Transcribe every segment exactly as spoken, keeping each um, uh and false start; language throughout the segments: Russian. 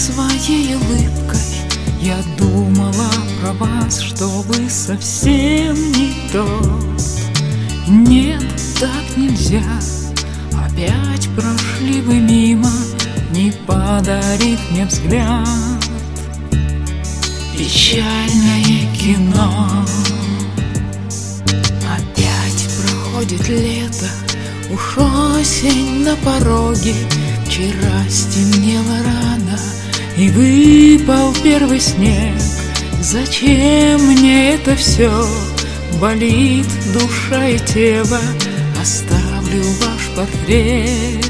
своей улыбкой я думала про вас, чтобы совсем не то. Нет, так нельзя. Опять прошли вы мимо, не подарив мне взгляд. Печальное кино. Опять проходит лето, уж осень на пороге. Вчера стемнело рано, и выпал первый снег. Зачем мне это все? Болит душа и тело. Оставлю ваш портрет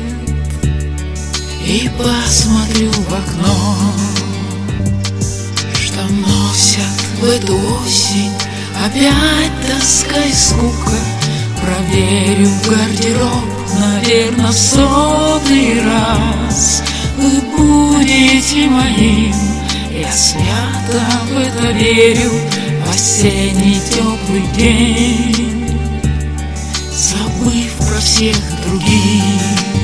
и посмотрю в окно, что носят в эту осень. Опять тоска и скука. Проверю гардероб, наверно, в сотый раз. Вы будете моим, я свято в это верю. В осенний теплый день, забыв про всех других.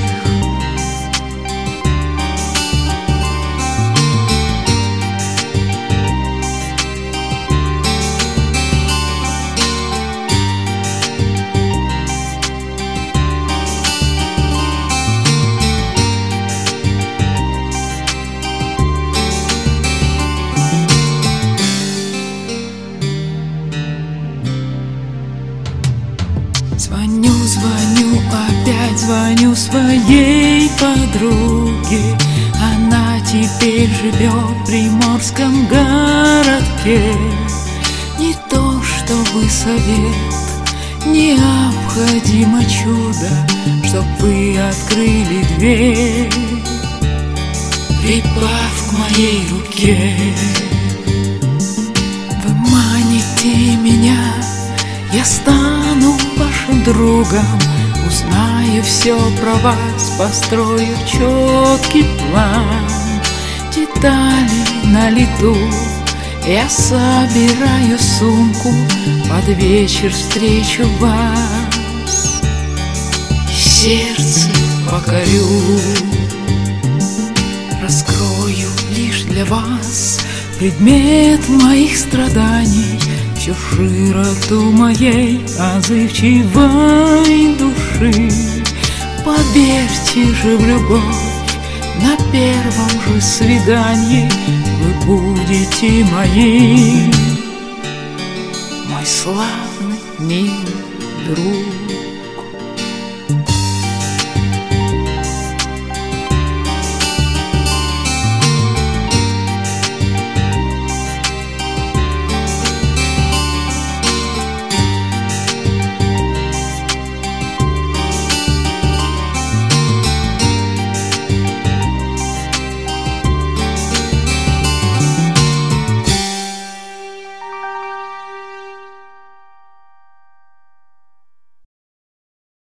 Звоню, звоню, опять звоню своей подруге. Она теперь живет в приморском городке. Не то чтобы совет, необходимо чудо, чтоб вы открыли дверь, припав к моей руке. Вы маните меня, я стану вашим другом, узнаю все про вас, построю четкий план. Детали на лету, я собираю сумку, под вечер встречу вас, сердце покорю. Раскрою лишь для вас предмет моих страданий, всю широту моей отзывчивой души. Поверьте же в любовь, на первом же свидании вы будете моим, мой славный, милый друг.